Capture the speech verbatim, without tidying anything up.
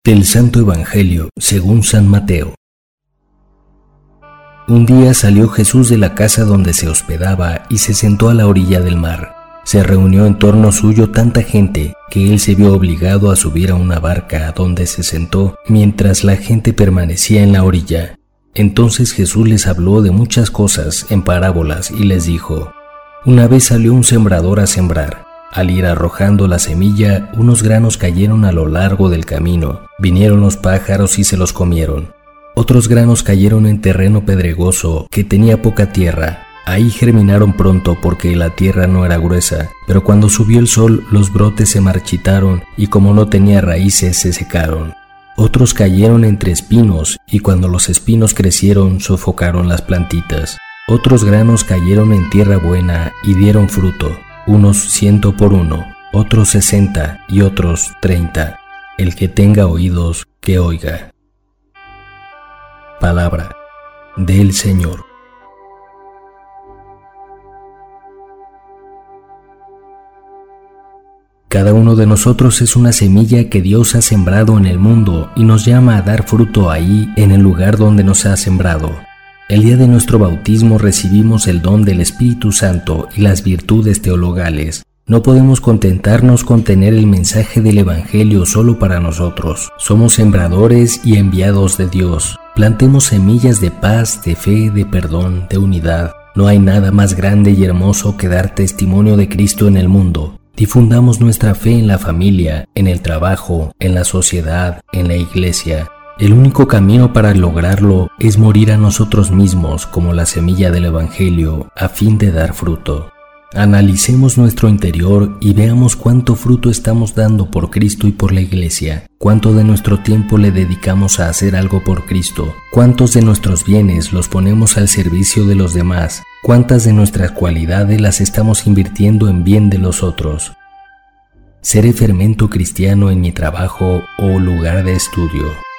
Del Santo Evangelio según San Mateo. Un día salió Jesús de la casa donde se hospedaba y se sentó a la orilla del mar. Se reunió en torno suyo tanta gente que él se vio obligado a subir a una barca donde se sentó mientras la gente permanecía en la orilla. Entonces Jesús les habló de muchas cosas en parábolas y les dijo: Una vez salió un sembrador a sembrar. Al ir arrojando la semilla, unos granos cayeron a lo largo del camino. Vinieron los pájaros y se los comieron. Otros granos cayeron en terreno pedregoso que tenía poca tierra. Ahí germinaron pronto porque la tierra no era gruesa, pero cuando subió el sol los brotes se marchitaron y como no tenía raíces se secaron. Otros cayeron entre espinos y cuando los espinos crecieron sofocaron las plantitas. Otros granos cayeron en tierra buena y dieron fruto, unos ciento por uno, otros sesenta y otros treinta. El que tenga oídos, que oiga. Palabra del Señor. Cada uno de nosotros es una semilla que Dios ha sembrado en el mundo y nos llama a dar fruto ahí, en el lugar donde nos ha sembrado. El día de nuestro bautismo recibimos el don del Espíritu Santo y las virtudes teologales. No podemos contentarnos con tener el mensaje del Evangelio solo para nosotros. Somos sembradores y enviados de Dios. Plantemos semillas de paz, de fe, de perdón, de unidad. No hay nada más grande y hermoso que dar testimonio de Cristo en el mundo. Difundamos nuestra fe en la familia, en el trabajo, en la sociedad, en la iglesia. El único camino para lograrlo es morir a nosotros mismos como la semilla del Evangelio a fin de dar fruto. Analicemos nuestro interior y veamos cuánto fruto estamos dando por Cristo y por la Iglesia, cuánto de nuestro tiempo le dedicamos a hacer algo por Cristo, cuántos de nuestros bienes los ponemos al servicio de los demás, cuántas de nuestras cualidades las estamos invirtiendo en bien de los otros. ¿Seré fermento cristiano en mi trabajo o lugar de estudio?